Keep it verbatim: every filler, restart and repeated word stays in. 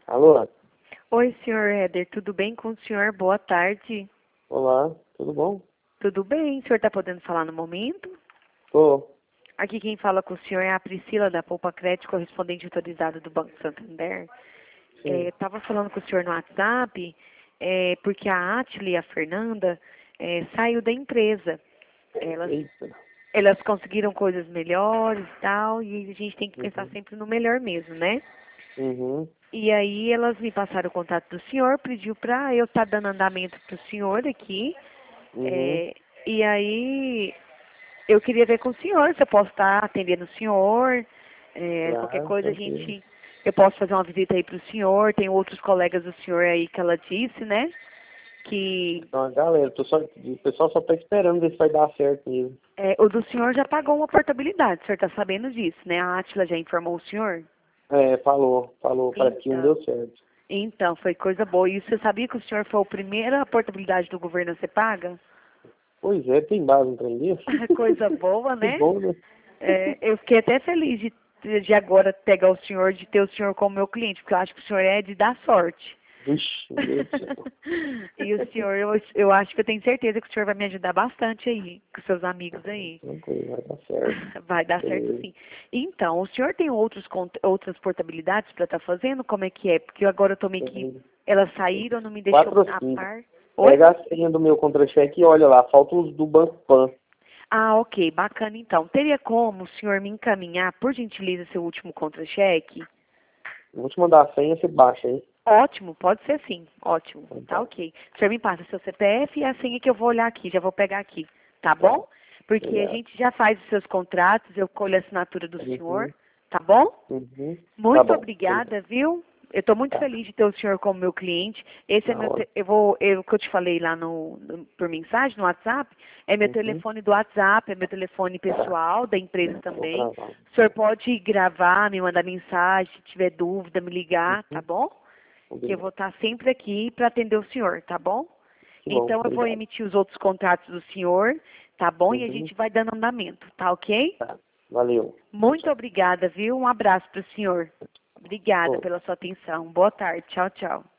Alô? Oi, senhor Éder, tudo bem com o senhor? Boa tarde. Olá, tudo bom? Tudo bem? O senhor está podendo falar no momento? Tô. Aqui quem fala com o senhor é a Priscila, da Poupa Crédito, correspondente autorizada do Banco Santander. Sim. Estava falando com o senhor no WhatsApp, é, porque a Atila e a Fernanda é, saiu da empresa. Elas, Eita. elas conseguiram coisas melhores e tal, e a gente tem que pensar Uhum. sempre no melhor mesmo, né? Uhum. E aí elas me passaram o contato do senhor, pediu para eu estar dando andamento para o senhor aqui. Uhum. É, e aí eu queria ver com o senhor, se eu posso estar atendendo o senhor, é, qualquer Claro, coisa a tranquilo. gente, eu posso fazer uma visita aí para o senhor, tem outros colegas do senhor aí que ela disse, né? Que Então, galera, tô só, o pessoal só tá esperando ver se vai dar certo mesmo. é, o do senhor já pagou uma portabilidade, o senhor está sabendo disso, né? A Átila já informou o senhor? É, falou, falou, parece que não Então, deu certo. então, foi coisa boa. E você sabia que o senhor foi a primeira portabilidade do governo a ser paga? Pois é, tem base no trem disso? Coisa boa, Que né? bom, né? É, eu fiquei até feliz de, de agora pegar o senhor, de ter o senhor como meu cliente, porque eu acho que o senhor é de dar sorte. Vixe, meu Deus do céu. E o senhor, eu, eu acho que eu tenho certeza que o senhor vai me ajudar bastante aí, com seus amigos aí. Tranquilo, vai dar certo. Vai dar certo Beleza. sim. Então, o senhor tem outros, cont- outras portabilidades para estar fazendo? Como é que é? Porque eu agora eu tomei que Tem elas saíram, não me deixou quatro ou a cinco. par. Oi? Pega a senha do meu contra-cheque e olha lá, falta os do Banco Pan. Ah, ok, bacana então. Teria como o senhor me encaminhar, por gentileza, seu último contra-cheque? Vou te mandar a senha, você baixa aí. Ótimo, pode ser sim. Ótimo. Então Tá tá. ok. O senhor me passa seu C P F e a senha que eu vou olhar aqui, já vou pegar aqui. Tá Tá. bom? Porque a Obrigado. gente já faz os seus contratos, eu colho a assinatura do senhor. Uhum. Tá bom? Uhum. Tá Muito bom. Beleza. obrigada, viu? Eu estou muito Tá. feliz de ter o senhor como meu cliente. Esse é Na meu, hora. te- eu vou, eu, o que eu te falei lá no, no- por mensagem no WhatsApp, é meu Uhum. telefone do WhatsApp, é meu telefone pessoal da empresa Vou também. gravar. O senhor pode gravar, me mandar mensagem, se tiver dúvida, me ligar, tá Uhum. bom? Que eu Obrigado. vou estar sempre aqui para atender o senhor, tá bom? Que bom. Então eu vou Obrigado. emitir os outros contratos do senhor, tá bom? E a Uhum. gente vai dando andamento, tá ok? Tá. Valeu. Tchau, Muito tchau. obrigada, viu? Um abraço para o senhor. Obrigada Ô. pela sua atenção. Boa tarde. Tchau, tchau.